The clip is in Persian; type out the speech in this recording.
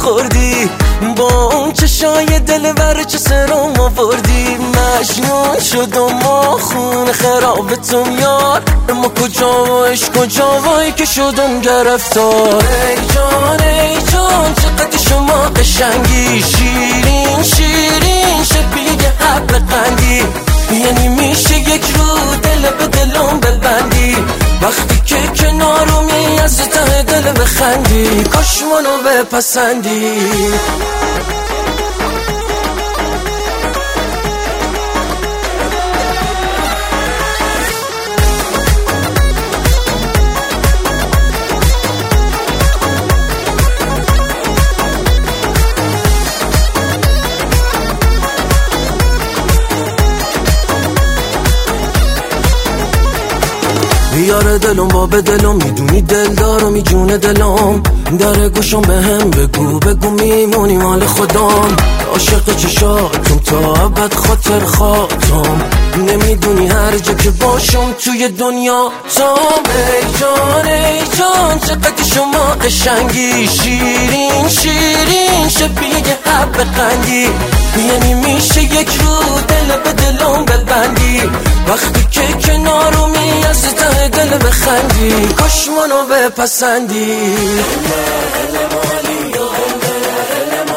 خوردی، با اون چشای دلبر چه سرم آوردی. مجنون شدم ما خون خرابتم یار، اما کجا و عشق کجا وای که شدم گرفتار. ای جان چقدر شما قشنگی، شیرین شیرین شبیه حب قندی. یعنی میشه یک رو دل به دلم ببندی، وقتی که کنارمی از ته دل بخندی. کاش منو بپسندی. بیاره دلم با به دلم، میدونی دل دارم میجونه دلم. در گوشم به هم بگو میمونی مال خودم. عاشق چشاتم تا ابد خاطر خاطم، نمیدونی هر جا که باشم توی دنیا تام. ای جان چقدر شما قشنگی، شیرین شیرین شبیه حب قندی. یعنی میشه یک رو دل به دلم ببندی، وقتی که کنارمی از ته دل بخندی. کاش منو بپسندی.